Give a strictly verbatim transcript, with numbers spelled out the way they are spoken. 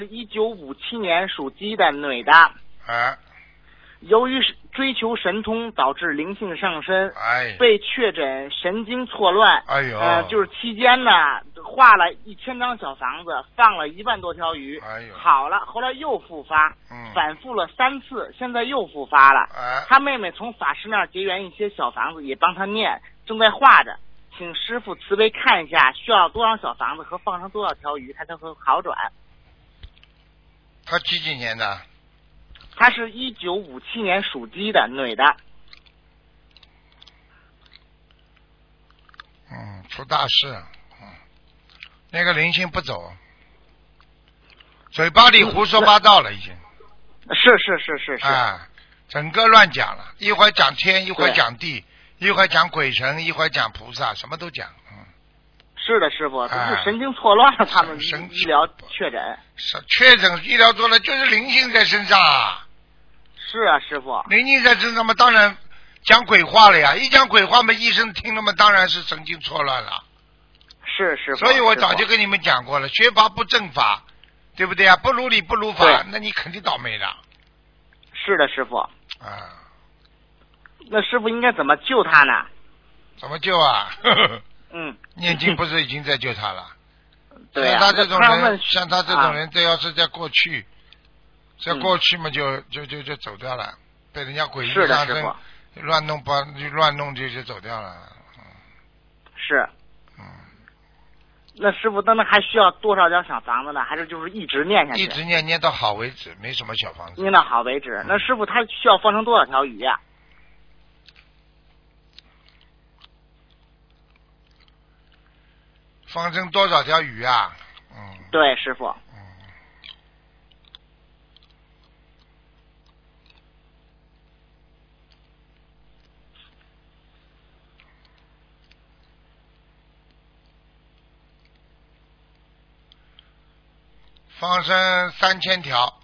一九五七年属鸡的女的， 哎由于追求神通导致灵性上身， 哎， 被确诊神经错乱。 哎呦， 呃，就是期间呢，画了一千张小房子，放了一万多条鱼， 哎呦， 好了，后来又复发， 嗯， 反复了三次，现在又复发了。 哎， 他妹妹从法师那儿结缘一些小房子，也帮他念，正在画着，请师傅慈悲看一下，需要多少小房子和放上多少条鱼，他才会好转。 他几几年的？ 她是一九五七年属鸡的女的。 嗯，出大事，嗯，那个灵性不走，嘴巴里胡说八道了，已经。 是是是是是。 啊，整个乱讲了，一会儿讲天，一会儿讲地，一会儿讲鬼神，一会儿讲菩萨，什么都讲。嗯， 是的，师傅， 啊、 是神经错乱了，他们神医疗确诊。 是确诊医疗错乱，就是灵性在身上啊。 是啊，师傅。 灵性在身上嘛，当然讲鬼话了呀！一讲鬼话嘛，医生听了嘛，当然是神经错乱了。 是师傅。 所以我早就跟你们讲过了，学法不正法，对不对啊？不如理不如法，那你肯定倒霉的。 是的，师傅。 啊。 那师傅应该怎么救他呢？ 怎么救啊？呵呵嗯。 念经不是已经在救他了？ 对啊。 像他这种人，像他这种人， 啊、 这要是在过去，在过去嘛就，就就就就走掉了，被人家诡异上身乱弄把乱弄就就走掉了。嗯、 是。 嗯。 那师傅，那那还需要多少张小房子呢？还是就是一直念下去？ 一直念念到好为止，没什么小房子。 念到好为止。嗯、那师傅他需要放成多少条鱼呀、啊？ 放成多少条鱼啊？嗯。 对，师傅。 嗯。放生三千条。